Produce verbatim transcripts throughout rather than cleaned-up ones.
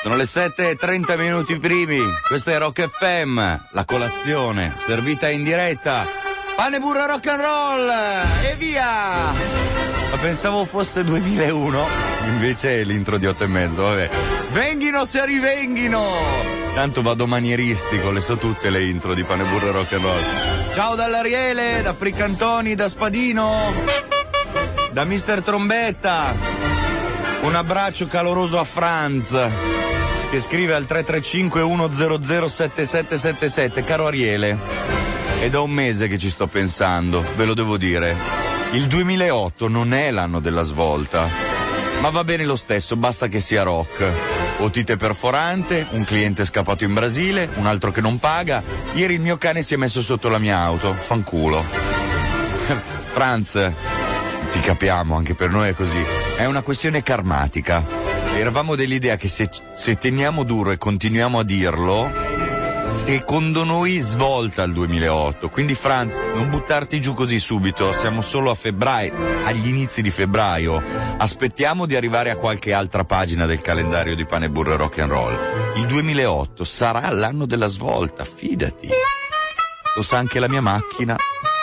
Sono le sette e trenta minuti primi, questa è Rock F M, la colazione servita in diretta. Pane, burro, rock and roll e via! Ma pensavo fosse duemilauno, invece è l'intro di otto e mezzo, vabbè. Venghino se rivenghino! Tanto vado manieristico, le so tutte le intro di Pane, burro, rock and roll. Ciao dall'Ariele, da Friccantoni, da Spadino, da mister Trombetta. Un abbraccio caloroso a Franz, che scrive al tre tre cinque uno zero zero sette sette sette sette. Caro Ariele, è da un mese che ci sto pensando, ve lo devo dire. Il duemilaotto non è l'anno della svolta, ma va bene lo stesso, basta che sia rock. Otite perforante, un cliente scappato in Brasile, un altro che non paga. Ieri il mio cane si è messo sotto la mia auto, fanculo. Franz, ti capiamo, anche per noi è così. È una questione karmatica. Eravamo dell'idea che se, se teniamo duro e continuiamo a dirlo, secondo noi svolta il duemilaotto. Quindi Franz, non buttarti giù così subito, siamo solo a febbraio, agli inizi di febbraio. Aspettiamo di arrivare a qualche altra pagina del calendario di Pane, burro e rock and roll. Il duemilaotto sarà l'anno della svolta, fidati. Lo sa anche la mia macchina.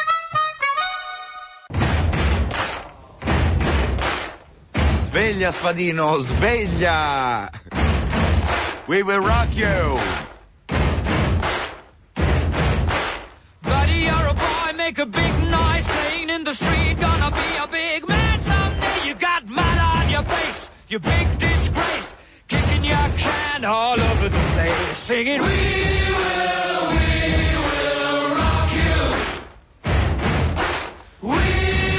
Sveglia Spadino, sveglia! We will rock you! Buddy, you're a boy, make a big noise, playing in the street, gonna be a big man someday. You got mud on your face, you big disgrace, kicking your can all over the place, singing, we will, we will rock you. We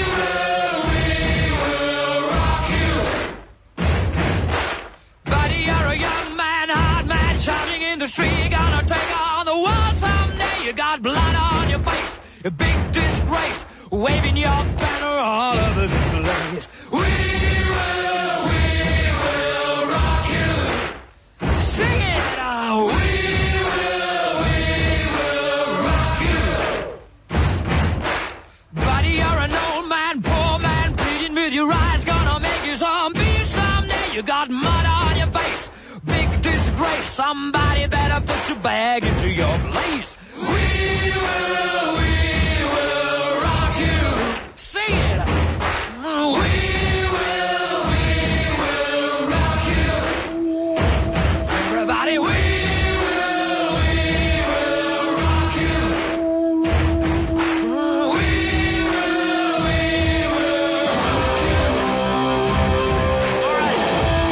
shouting in the street, gonna take on the world someday. You got blood on your face, a big disgrace, waving your banner all over the place. We will, we will rock you. Sing it out. We will, we will rock you. Buddy, you're an old man, poor man, pleading with your eyes, gonna make you zombie someday. You got mud on your face, big disgrace. Somebody better put your bag into your place. We will, we will rock you. Sing it. We will, we will rock you. Everybody, we will, we will rock you. We will, we will rock you. All right.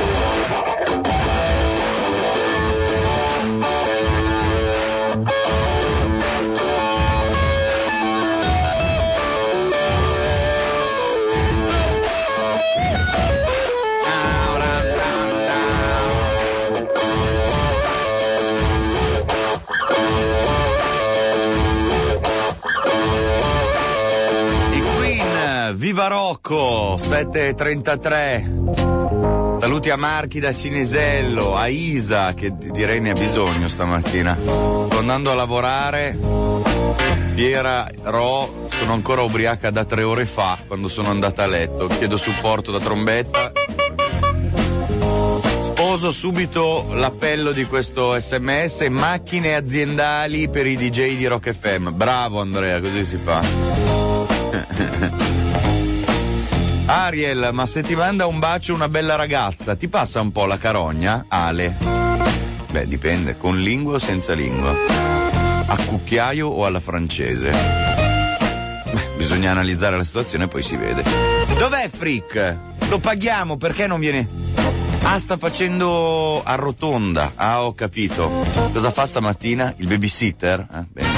Viva Rocco, sette e trentatré. Saluti a Marchi da Cinesello, a Isa, che direi ne ha bisogno stamattina. Sto andando a lavorare, Fiera Ro, sono ancora ubriaca da tre ore fa, quando sono andata a letto. Chiedo supporto da Trombetta. Sposo subito l'appello di questo sms: macchine aziendali per i D J di Rock F M. Bravo Andrea, così si fa. Ariel, ma se ti manda un bacio una bella ragazza, ti passa un po' la carogna? Ale. Beh, dipende, con lingua o senza lingua? A cucchiaio o alla francese? Beh, bisogna analizzare la situazione e poi si vede. Dov'è Frick? Lo paghiamo, perché non viene? Ah, sta facendo a rotonda. Ah, ho capito. Cosa fa stamattina? Il babysitter? Eh, bene.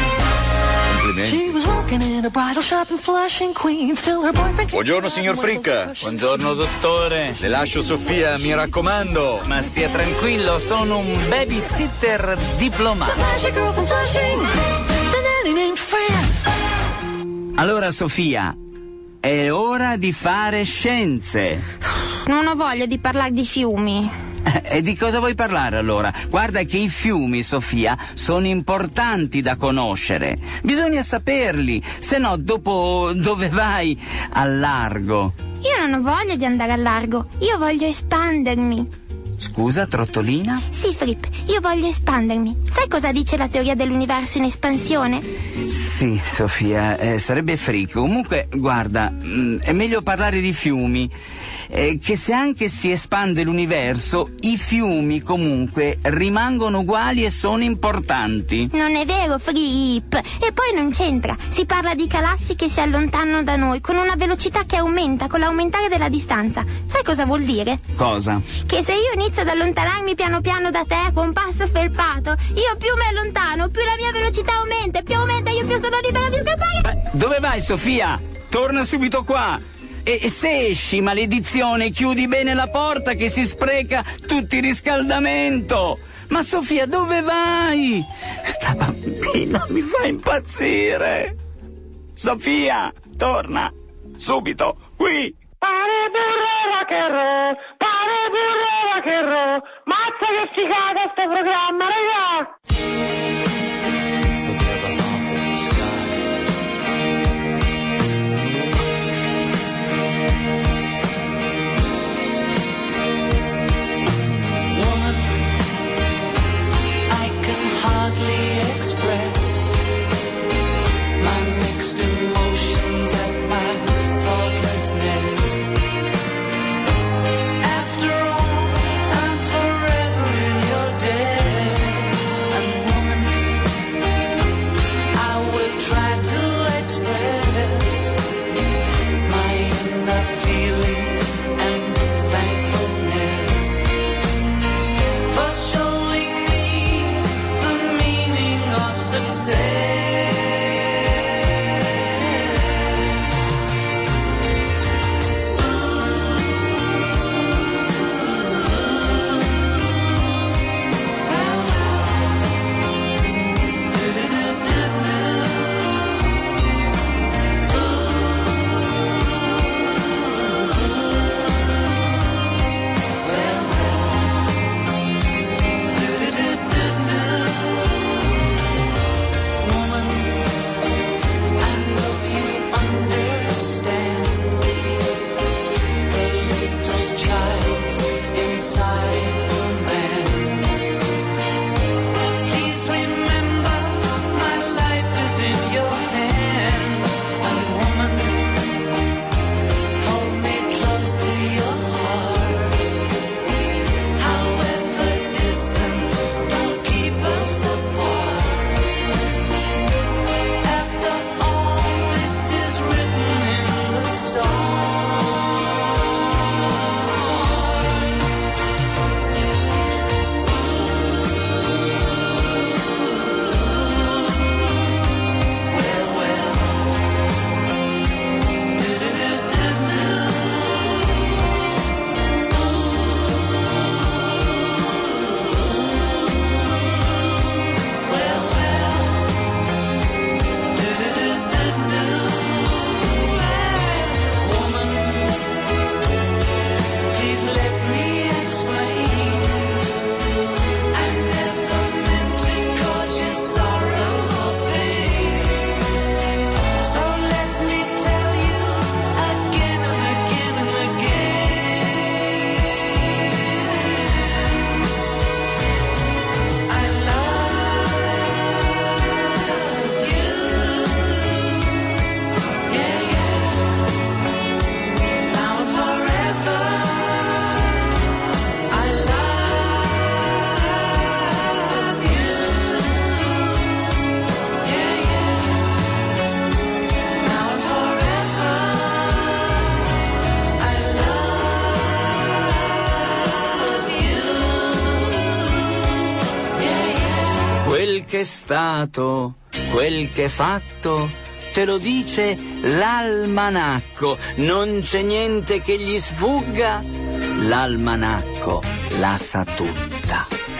Buongiorno signor Frick. Buongiorno dottore. Le lascio Sofia, mi raccomando. Ma stia tranquillo, sono un babysitter diplomato. Allora Sofia, è ora di fare scienze. Non ho voglia di parlare di fiumi. E di cosa vuoi parlare allora? Guarda che i fiumi, Sofia, sono importanti da conoscere. Bisogna saperli, se no dopo dove vai? Al largo. Io non ho voglia di andare al largo, io voglio espandermi. Scusa, trottolina? Sì, Fripp, io voglio espandermi. Sai cosa dice la teoria dell'universo in espansione? Sì, Sofia, eh, sarebbe frico. Comunque, guarda, mh, è meglio parlare di fiumi. Eh, che se anche si espande l'universo, i fiumi comunque rimangono uguali e sono importanti. Non è vero, Fripp. E poi non c'entra. Si parla di galassie che si allontanano da noi con una velocità che aumenta con l'aumentare della distanza. Sai cosa vuol dire? Cosa? Che se io inizio ad allontanarmi piano piano da te con un passo felpato, io più mi allontano, più la mia velocità aumenta, e più aumenta, io più sono libera di scattare. Eh, dove vai, Sofia? Torna subito qua. E se esci, maledizione, chiudi bene la porta che si spreca tutto il riscaldamento. Ma Sofia, dove vai? Sta bambina mi fa impazzire. Sofia, torna subito qui. Pare burro rock and roll, pare burro rock and roll. Mazza che figata sto programma, raga! Quel che è stato, quel che è fatto, te lo dice l'almanacco. Non c'è niente che gli sfugga, l'almanacco la sa tutta.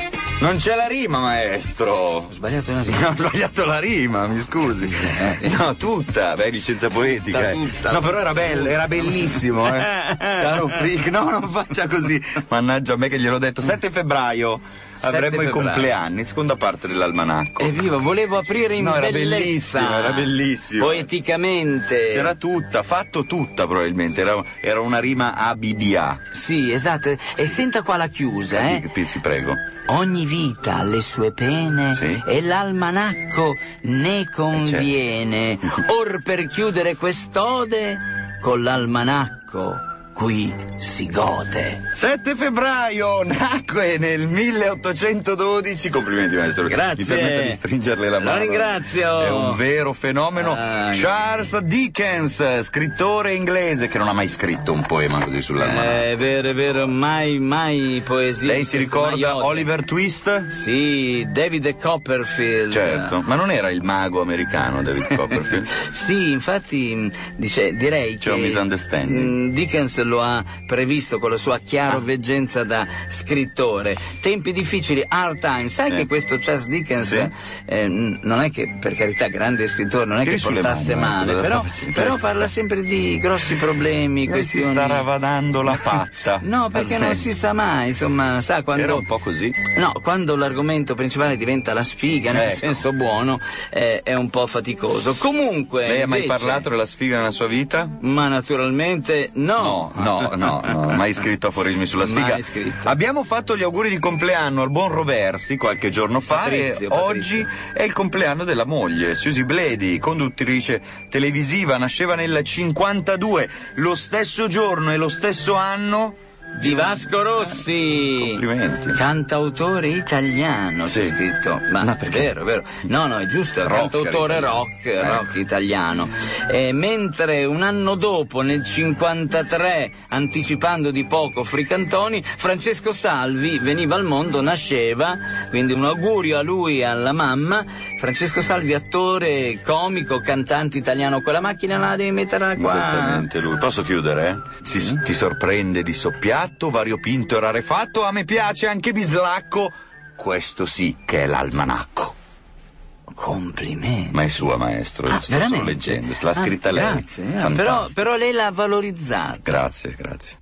Non c'è la rima, maestro. Ho sbagliato una rima. Ho sbagliato la rima, mi scusi. No, tutta. Beh, licenza poetica. Tutta, tutta. No, però era bello, era bellissimo, eh. Caro freak, no, non faccia così. Mannaggia a me che gliel'ho detto. sette febbraio avremmo i compleanni, seconda parte dell'almanacco. Evviva, volevo aprire in No, era bellezza. bellissimo, era bellissimo. Poeticamente. C'era tutta, fatto tutta probabilmente, era, era una rima A B B A. Sì, esatto. E senta qua la chiusa, eh. Sì, prego. Ogni vita ha le sue pene, sì, e l'almanacco ne conviene. Certo. Or per chiudere quest'ode, con l'almanacco qui si gode. sette febbraio nacque nel milleottocentododici. Complimenti, maestro. Grazie. Mi permette di stringerle la mano. La ringrazio. È un vero fenomeno. Ah, Charles Dickens, scrittore inglese che non ha mai scritto un poema così sull'almanacco. È vero, è vero, mai, mai poesia. Lei si ricorda maiote. Oliver Twist? Sì, David Copperfield. Certo, ma non era il mago americano David Copperfield? Sì, infatti dice, direi C'è che un misunderstanding. mh, Dickens lo ha previsto con la sua chiaroveggenza da scrittore. Tempi difficili, hard time. Sai Sì. che questo Charles Dickens Sì. eh, non è che, per carità, grande scrittore, non è Tiri che sulle portasse mani, male, cosa però, sta facendo? però Sì. parla sempre di grossi problemi, Lei si questioni. sta ravadando la fatta. No, perché non si sa mai, insomma, sa quando. Era un po' così. No, quando l'argomento principale diventa la sfiga, nel Ecco. senso buono, eh, è un po' faticoso. Comunque. Lei ha mai invece- parlato della sfiga nella sua vita? Ma naturalmente no. No, no, no, no, mai scritto aforismi sulla sfiga. Mai scritto. Abbiamo fatto gli auguri di compleanno al buon Roversi qualche giorno fa Patrizio, e Patrizio. oggi è il compleanno della moglie, Susie Bledi, conduttrice televisiva, nasceva nel cinquantadue, lo stesso giorno e lo stesso anno. Di Vasco Rossi. Complimenti. Cantautore italiano, Sì. c'è scritto. Ma No, è perché? vero, è vero. No, no, è giusto, è un Rock cantautore italiano. rock, Ecco. rock italiano. Eh, mentre un anno dopo, nel cinquantatré, anticipando di poco Fricantoni, Francesco Salvi veniva al mondo, nasceva, quindi un augurio a lui e alla mamma. Francesco Salvi, attore, comico, cantante italiano. Quella macchina la devi metterla qua. Esattamente lui. Posso chiudere? Eh? Si- Sì. Ti sorprende di soppiatto, variopinto e rarefatto, a me piace anche bislacco. Questo sì che è l'almanacco. Complimenti. Ma è sua, maestro, Ah, sto veramente? solo leggendo. L'ha Ah, scritta lei. Grazie, eh, Fantastico. però, però lei l'ha valorizzata. Grazie, grazie.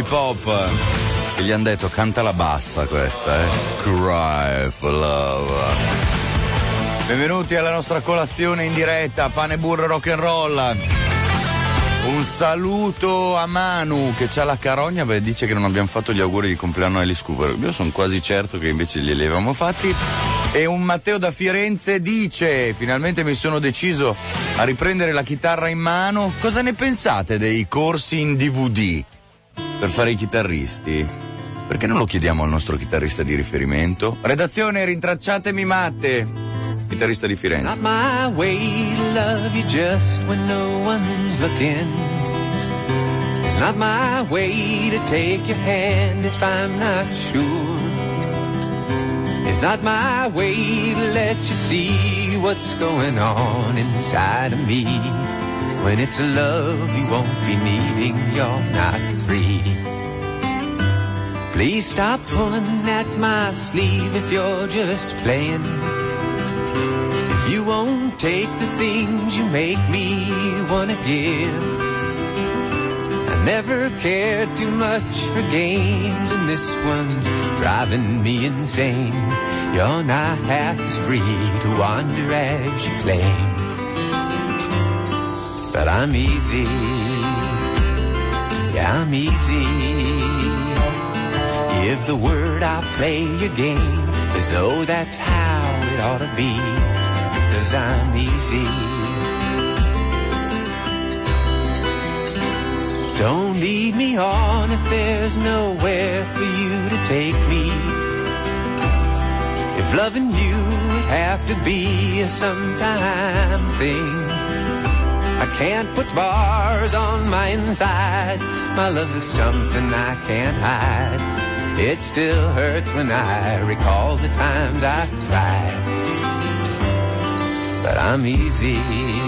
Iggy Pop, che gli hanno detto canta la bassa questa, eh. Cry for love. Benvenuti alla nostra colazione in diretta, pane, burro, rock and roll. Un saluto a Manu che c'ha la carogna, beh, dice che non abbiamo fatto gli auguri di compleanno a Alice Cooper. Io sono quasi certo che invece glieli avevamo fatti. E un Matteo da Firenze dice: finalmente mi sono deciso a riprendere la chitarra in mano. Cosa ne pensate dei corsi in D V D per fare i chitarristi? Perché non lo chiediamo al nostro chitarrista di riferimento? Redazione, rintracciatemi Matte, chitarrista di Firenze. Not my way to love you just when no one's looking. It's not my way to take your hand if I'm not sure. It's not my way to let you see what's going on inside of me. When it's a love you won't be needing, you're not free. Please stop pulling at my sleeve if you're just playing. If you won't take the things you make me wanna give. I never cared too much for games, and this one's driving me insane. You're not half as free to wander as you claim. But I'm easy, yeah, I'm easy. Give the word, I'll play your game as though that's how it ought to be, because I'm easy. Don't lead me on if there's nowhere for you to take me. If loving you would have to be a sometime thing, I can't put bars on my inside. My love is something I can't hide. It still hurts when I recall the times I've tried. But I'm easy,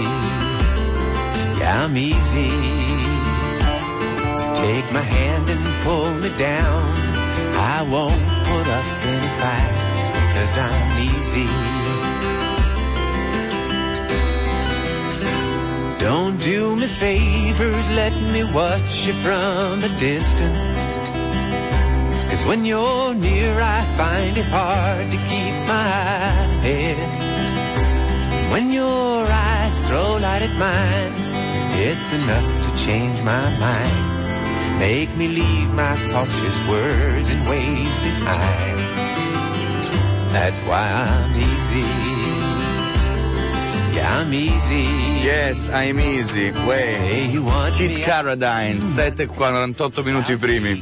yeah, I'm easy. Take my hand and pull me down. I won't put up any fight, 'cause I'm easy. Don't do me favors, let me watch you from a distance. 'Cause when you're near I find it hard to keep my head. When your eyes throw light at mine, it's enough to change my mind. Make me leave my cautious words and ways behind. That's why I'm easy. Yeah, I'm easy. Yes, I'm easy. Way. Kid Carradine, sette e quarantotto minuti primi.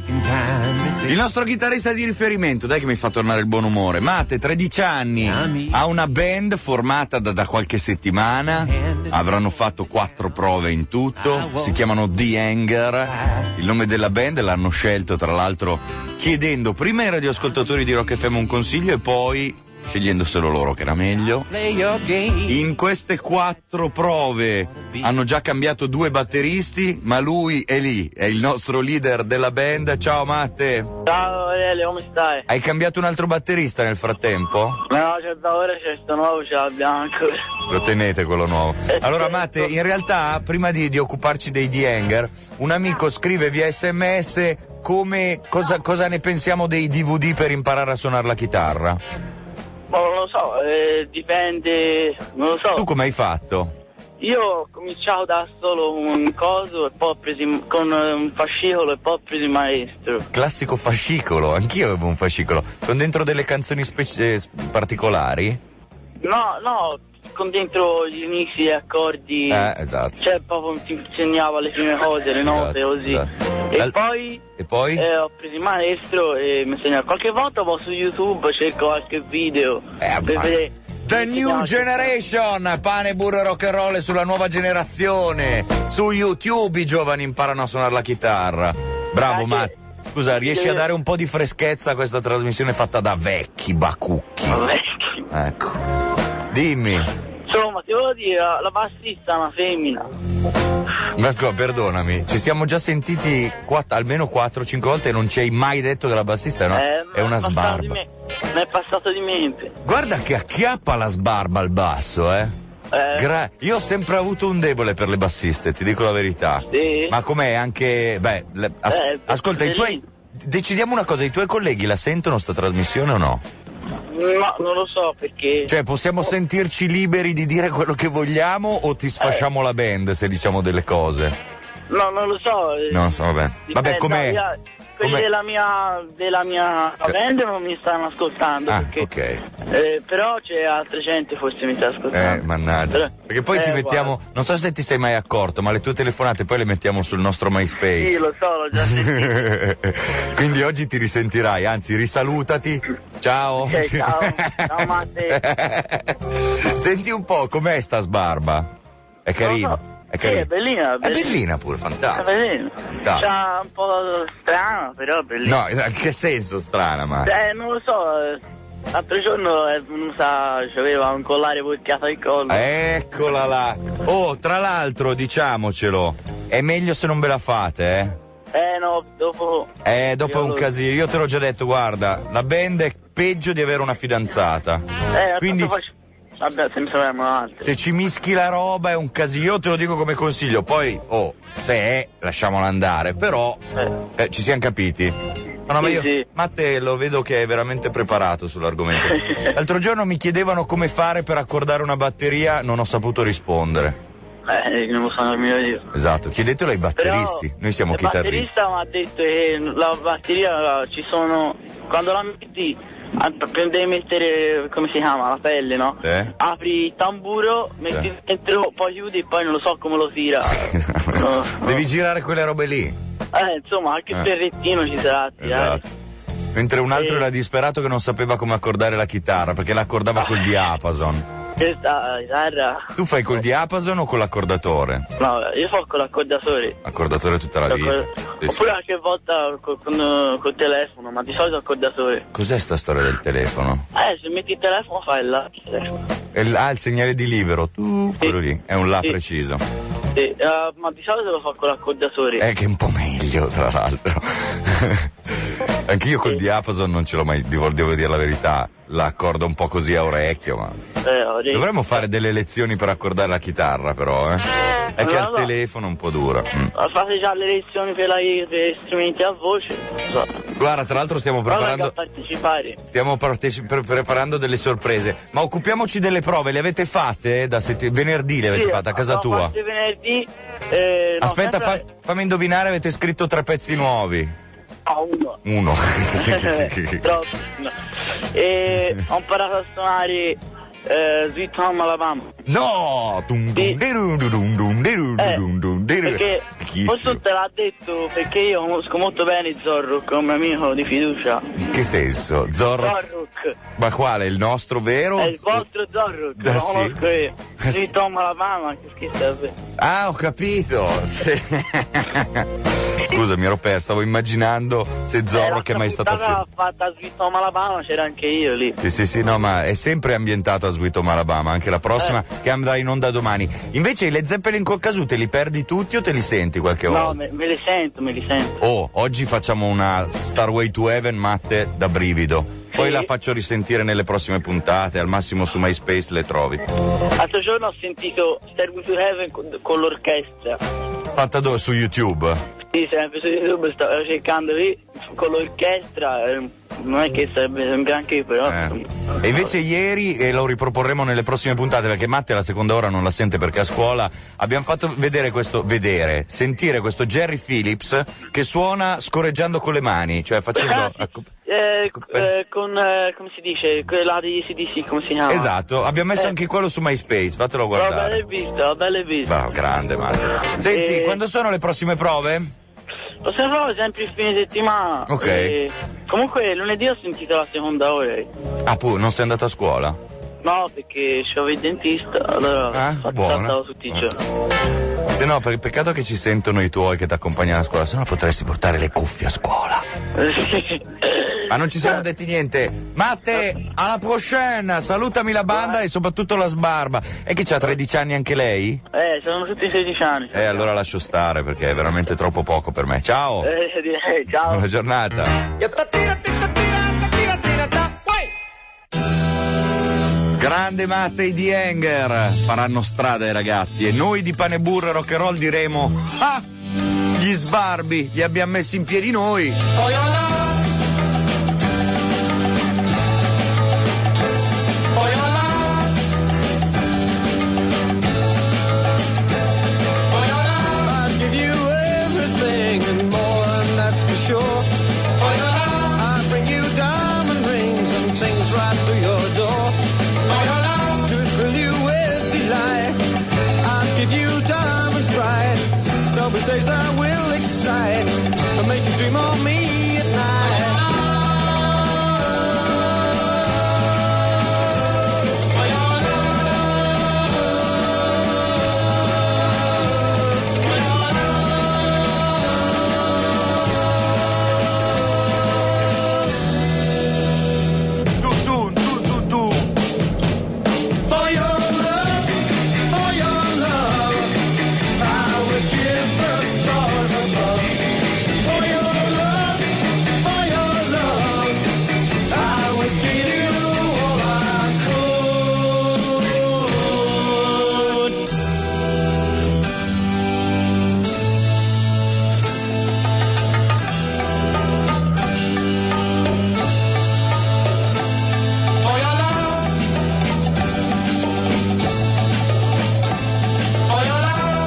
Il nostro chitarrista di riferimento, dai che mi fa tornare il buon umore. Matte, tredici anni, ha una band formata da, da qualche settimana. Avranno fatto quattro prove in tutto. Si chiamano The Anger. Il nome della band l'hanno scelto, tra l'altro, chiedendo prima ai radioascoltatori di Rock F M un consiglio e poi scegliendoselo loro che era meglio. In queste quattro prove hanno già cambiato due batteristi, ma lui è lì, è il nostro leader della band. Ciao Matte. Ciao Aurelio, come stai? Hai cambiato un altro batterista nel frattempo? No, c'è da ora, c'è sto nuovo, ce l'abbiamo ancora. Lo tenete quello nuovo. Allora Matte, in realtà prima di, di occuparci dei The Anger, un amico scrive via sms come cosa, cosa ne pensiamo dei D V D per imparare a suonare la chitarra. Non lo so, eh, dipende, non lo so. Tu come hai fatto? Io ho cominciato da solo un coso e poi ho preso in, con un fascicolo e poi ho preso il maestro. Classico fascicolo, anch'io avevo un fascicolo. Con dentro delle canzoni specie, particolari? No, no, con dentro gli inizi e accordi. Eh, esatto. Cioè proprio ti insegnava le prime cose, le note, esatto, così. Esatto. E, Al... poi, e poi? Eh, ho preso il maestro e mi insegnava. Qualche volta poi su YouTube cerco qualche video eh, per vedere. The New Generation, pane, burro e rock and roll sulla nuova generazione. Su YouTube i giovani imparano a suonare la chitarra. Bravo, ma scusa, riesci a dare un po' di freschezza a questa trasmissione fatta da vecchi bacucchi? Vecchi. Ecco. Dimmi. Insomma, ti volevo dire, la bassista è una femmina. Ma scusa, perdonami, ci siamo già sentiti quattro, almeno quattro cinque volte e non ci hai mai detto che la bassista è una, eh, è una sbarba. Mi è passato di mente. Guarda che acchiappa la sbarba al basso, eh. Eh. Gra- io ho sempre avuto un debole per le bassiste, ti dico la verità. Sì. Ma com'è anche... Beh, le- as- Eh, ascolta, i tuoi... Decidiamo una cosa, i tuoi colleghi la sentono sta trasmissione o no? No, non lo so perché... Cioè, possiamo Oh. sentirci liberi di dire quello che vogliamo o ti sfasciamo la band se diciamo delle cose? No, non lo so. eh, Non lo so, vabbè. dipende, Vabbè, com'è? no, io- quelli com'è? della mia della mia band non mi stanno ascoltando. Ah, perché, ok. eh, però c'è altra gente forse mi sta ascoltando. Eh, mannaggia. Però- Perché poi ti eh, mettiamo, non so se ti sei mai accorto, ma le tue telefonate poi le mettiamo sul nostro MySpace. Sì, lo so, l'ho già sentito. Quindi oggi ti risentirai, anzi risalutati. Ciao. Ok, ciao. Ciao, Matte. Senti un po', com'è sta sbarba? È carina. Non lo so. È Sì, carina. è bellina, È bellina. bellina pure, È fantastica. bellina. Fantastico. C'ha un po' strano, però è bellina. No, in che senso strana, ma? Eh, non lo so. eh, L'altro giorno è venuta, aveva un collare pocchiato al collo. Eccola là. Oh, tra l'altro, diciamocelo, è meglio se non ve la fate, eh? Eh no, dopo... Eh, dopo è un Io lo- casino. Io te l'ho già detto, guarda, la band è peggio di avere una fidanzata. Eh, Quindi Faccio... Vabbè, sempre avevamo altri. se ci mischi la roba è un casino. Io te lo dico come consiglio. Poi, oh, se è, lasciamola andare. Però, Eh. eh, ci siamo capiti. No, no, ma Sì, io, sì. Matte lo vedo che è veramente preparato sull'argomento. L'altro giorno mi chiedevano come fare per accordare una batteria, non ho saputo rispondere. Eh, non lo so nemmeno io. Esatto, chiedetelo ai batteristi. Però, Noi siamo il chitarristi. batterista mi ha detto che la batteria ci sono... Quando la metti, a- per devi mettere, come si chiama, la pelle, no? Eh? Apri il tamburo, metti Eh. dentro, poi chiudi e poi non lo so come lo tira. No. Devi girare quelle robe lì. Eh, insomma, anche il Eh. berrettino ci sarà da tirare. Esatto. Mentre un altro Eh. era disperato che non sapeva come accordare la chitarra perché l'accordava col diapason. Questa chitarra... Tu fai col diapason o con l'accordatore? No, io fa con l'accordatore. Accordatore tutta la vita. Sì, sì. Oppure anche volta con, con, col telefono, ma di solito accordatore. Cos'è sta storia del telefono? Eh, se metti il telefono fai là. È il- ah, il segnale di libero. Tu, quello lì. È un là Sì. preciso. Sì, eh, ma di solito lo fa con l'accordatore. È che è un po' meglio, tra l'altro. Anche io col diapason non ce l'ho mai, devo, devo dire la verità. L'accordo un po' così a orecchio, ma. Eh, ho detto. Dovremmo fare delle lezioni per accordare la chitarra, però, eh. È che No, al no. telefono è un po' dura. Mm. Ma fate già le lezioni per, la, per strumenti a voce. Non so. Guarda, tra l'altro stiamo Guarda che preparando. a partecipare. Stiamo parteci- pre- preparando delle sorprese. Ma occupiamoci delle prove, le avete fatte? Da setti- venerdì le avete Sì, fatte a casa abbiamo tua? fatto venerdì. Eh, no, Aspetta, sempre- fa- fammi indovinare, avete scritto tre pezzi nuovi. Ah, uno. Uno. Troppo. No. E ho imparato a suonare eh, Sweet Home Alabama. No! Dum, dum, Sì. diru, dum, dum, dum, diru, Eh, dum, dum, diru. perché Fichissimo. forse non te l'ha detto perché io conosco molto bene Zorro come amico di fiducia. In che senso? Zorro? Zorro Ma quale? Il nostro vero? è il vostro Zorro, Ah, lo sì? conosco io. Ah, sì. Sweet Home Alabama, che schifo è. Ah, ho capito. Sì. Scusa, mi ero perso, stavo immaginando se Zorro che mai è stato a film. Ha fatta a Sweet Home Alabama, c'era anche io lì. Sì, sì, sì, no, ma è sempre ambientato a Sweet Home Alabama, anche la prossima che andrà in onda domani. Invece i Led Zeppelin con Casù te li perdi tutti o te li senti qualche volta? No, me, me li sento, me li sento. Oh, oggi facciamo una Starway to Heaven, Matte, da brivido. Poi Sì. la faccio risentire nelle prossime puntate, al massimo su MySpace le trovi. L'altro giorno ho sentito Stairway to Heaven con, con l'orchestra. Fatta dove? Su YouTube? Sì, sempre su YouTube stavo cercando lì con l'orchestra, eh, non è che sarebbe un granché però. Eh. E invece ieri, e lo riproporremo nelle prossime puntate, perché Matte la seconda ora non la sente perché è a scuola, abbiamo fatto vedere questo, vedere, sentire questo Jerry Phillips che suona scorreggiando con le mani, cioè facendo... Ah, sì. Eh, eh, con, eh, come si dice, quella di C D C, come si chiama? Esatto, abbiamo messo Eh. anche quello su MySpace, fatelo L'ho belle guardare. visto, l'ho belle visto. Bravo, grande Matte. Senti, Eh. quando sono le prossime prove? Possiamo fare sempre il fine settimana. Ok. Eh, comunque lunedì ho sentito la seconda ora. Ah, pu, non sei andato a scuola? No, perché c'avevo il dentista, allora Ah, faccio buona. saltavo tutti i Eh. giorni. Se no, per peccato che ci sentono i tuoi che ti accompagnano a scuola, se no potresti portare le cuffie a scuola. Ma non ci siamo detti niente. Matte, alla prochaine, salutami la banda e soprattutto la sbarba. E che c'ha tredici anni anche lei? Eh, sono tutti sedici anni. Eh, allora lascio stare perché è veramente troppo poco per me. Ciao, Eh, direi, ciao. buona giornata. Grande Matte e The Hanger faranno strada ai ragazzi e noi di Pane Burro e Rock and Roll diremo: ah, gli sbarbi li abbiamo messi in piedi noi. Days I will excite and make you dream of me at night. Tu, tu, tu, tu, tu. For your love, for your love, I will give the stars above. For your love, for your love, I will give you all I could. For your love, for your love,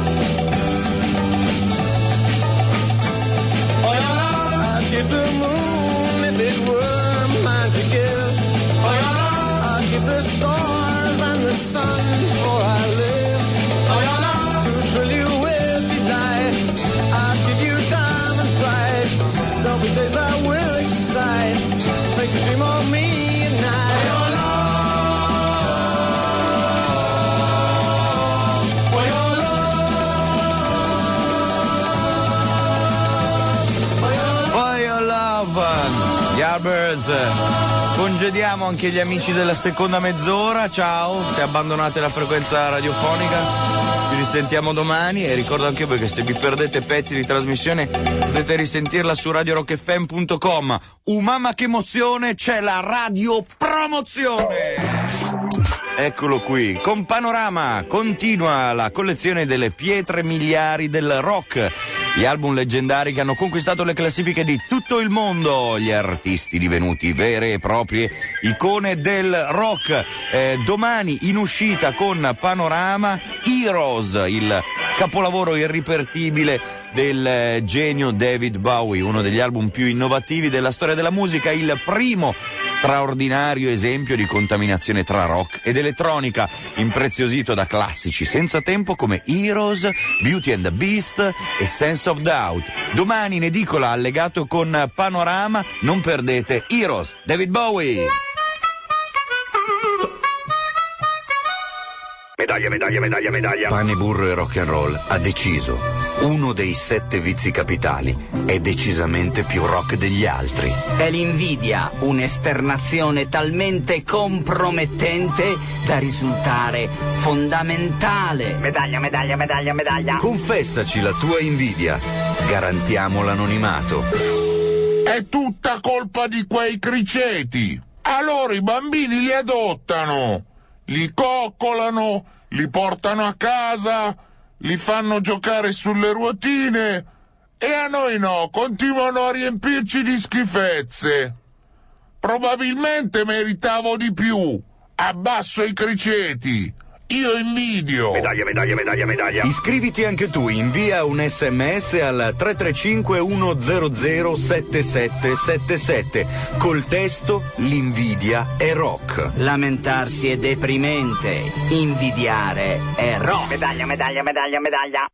for your love, I'd give the moon if it were mine to give. For your love, I'd give the stars and the sun before I live. For your love, to thrill you with delight, I'd give you diamonds bright. There'll be days I will excite, make you dream of me at night. For your love, for your love, for your For your love, Yardbirds. Congediamo anche gli amici della seconda mezz'ora. Ciao, se abbandonate la frequenza radiofonica ci risentiamo domani e ricordo anche voi che se vi perdete pezzi di trasmissione potete risentirla su radio rock f m punto com. Uh, mamma che emozione, c'è la radio promozione! Eccolo qui, con Panorama continua la collezione delle pietre miliari del rock, gli album leggendari che hanno conquistato le classifiche di tutto il mondo, gli artisti divenuti vere e proprie icone del rock. Eh, domani in uscita con Panorama Heroes, il capolavoro irripetibile del eh, genio David Bowie, uno degli album più innovativi della storia della musica, il primo straordinario esempio di contaminazione tra rock ed elettronica, impreziosito da classici senza tempo come Heroes, Beauty and the Beast e Sense of Doubt. Domani in edicola allegato con Panorama, non perdete Heroes, David Bowie. Medaglia, medaglia, medaglia, medaglia. Pane, burro e rock and roll ha deciso. Uno dei sette vizi capitali è decisamente più rock degli altri. È l'invidia, un'esternazione talmente compromettente da risultare fondamentale. Medaglia, medaglia, medaglia, medaglia. Confessaci la tua invidia. Garantiamo l'anonimato. È tutta colpa di quei criceti. Allora i bambini li adottano, li coccolano, li portano a casa, li fanno giocare sulle ruotine e a noi no, continuano a riempirci di schifezze. Probabilmente meritavo di più. Abbasso i criceti. Io invidio. Medaglia, medaglia, medaglia, medaglia. Iscriviti anche tu, invia un sms al tre tre cinque uno zero zero sette sette sette sette col testo l'invidia è rock. Lamentarsi è deprimente, invidiare è rock. Medaglia, medaglia, medaglia, medaglia.